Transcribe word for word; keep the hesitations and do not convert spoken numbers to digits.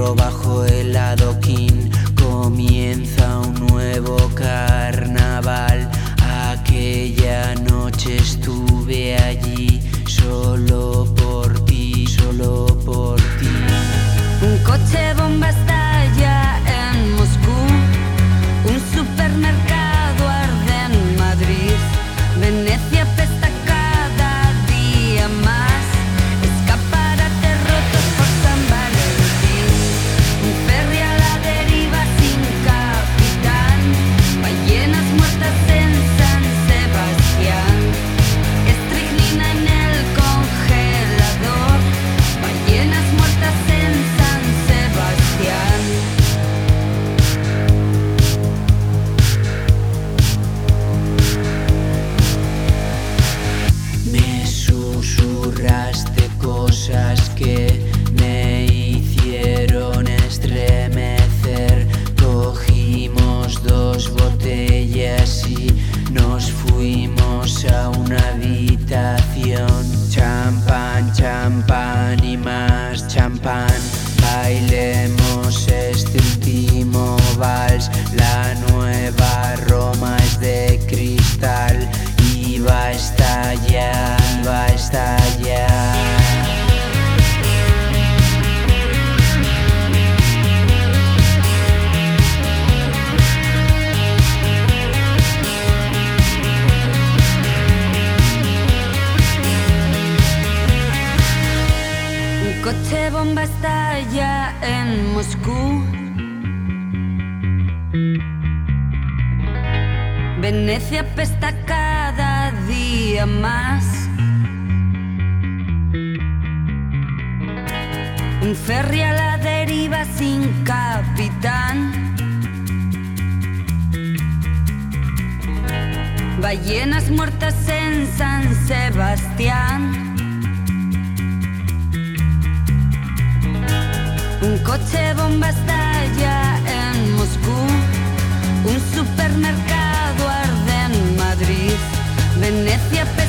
metro bajo el adoquín comienza un nuevo carnaval. Aquella noche estuve allí solo por ti, solo por ti. Un coche bomba estalla en Moscú, un supermercado arde en Madrid, Venecia apesta cada día más, escaparates rotos por San Valentín, un ferry a la deriva sin capitán, ballenas muertas en San Sebastián, estricnina en el congelador, ballenas muertas en San Sebastián. Me susurraste cosas que me hicieron estremecer. Cogimos dos botellas y nos fuimos a una habitación. Champán, champán y más champán. Bailemos este último vals. La nueva Roma es de cristal y va a estallar, va a estallar. Un coche bomba estalla en Moscú, Venecia apesta cada día más, un ferry a la deriva sin capitán, ballenas muertas en San Sebastián. Un coche bomba estalla en Moscú, un supermercado arde en Madrid, Venecia